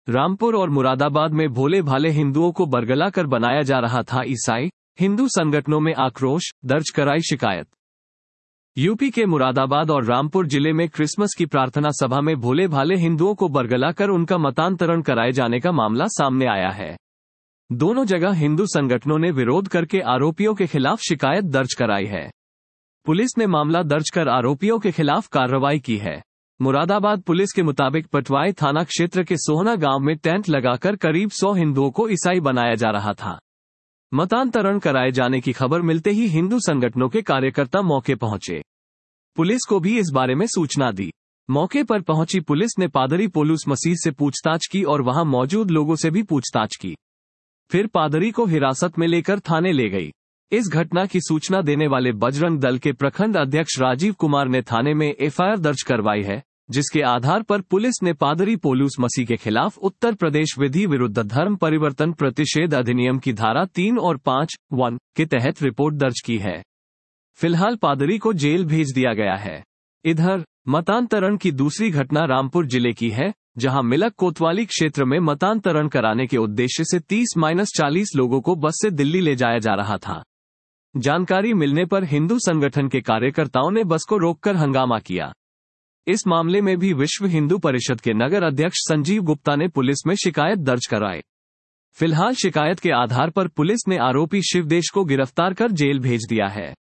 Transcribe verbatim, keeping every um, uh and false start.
रामपुर और मुरादाबाद में भोले भाले हिंदुओं को बरगला कर बनाया जा रहा था ईसाई, हिंदू संगठनों में आक्रोश, दर्ज कराई शिकायत। यूपी के मुरादाबाद और रामपुर जिले में क्रिसमस की प्रार्थना सभा में भोले भाले हिंदुओं को बरगला कर उनका मतांतरण कराए जाने का मामला सामने आया है। दोनों जगह हिंदू संगठनों ने विरोध करके आरोपियों के खिलाफ शिकायत दर्ज कराई है। पुलिस ने मामला दर्ज कर आरोपियों के खिलाफ कार्रवाई की है। मुरादाबाद पुलिस के मुताबिक पटवाई थाना क्षेत्र के सोहना गांव में टेंट लगाकर करीब सौ हिंदुओं को ईसाई बनाया जा रहा था। मतांतरण कराए जाने की खबर मिलते ही हिंदू संगठनों के कार्यकर्ता मौके पहुंचे। पुलिस को भी इस बारे में सूचना दी। मौके पर पहुंची पुलिस ने पादरी पौलुस मसीह से पूछताछ की और वहां मौजूद लोगों से भी पूछताछ की। फिर पादरी को हिरासत में लेकर थाने ले गई। इस घटना की सूचना देने वाले बजरंग दल के प्रखंड अध्यक्ष राजीव कुमार ने थाने में एफ आई आर दर्ज करवाई है, जिसके आधार पर पुलिस ने पादरी पौलुस मसीह के खिलाफ उत्तर प्रदेश विधि विरुद्ध धर्म परिवर्तन प्रतिषेध अधिनियम की धारा तीन और पाँच वन के तहत रिपोर्ट दर्ज की है। फिलहाल पादरी को जेल भेज दिया गया है। इधर मतांतरण की दूसरी घटना रामपुर जिले की है, जहां मिलक कोतवाली क्षेत्र में मतांतरण कराने के उद्देश्य से तीस चालीस लोगों को बस से दिल्ली ले जाया जा रहा था। जानकारी मिलने पर हिंदू संगठन के कार्यकर्ताओं ने बस को रोककर हंगामा किया। इस मामले में भी विश्व हिंदू परिषद के नगर अध्यक्ष संजीव गुप्ता ने पुलिस में शिकायत दर्ज कराई। फिलहाल शिकायत के आधार पर पुलिस ने आरोपी शिवदेश को गिरफ्तार कर जेल भेज दिया है।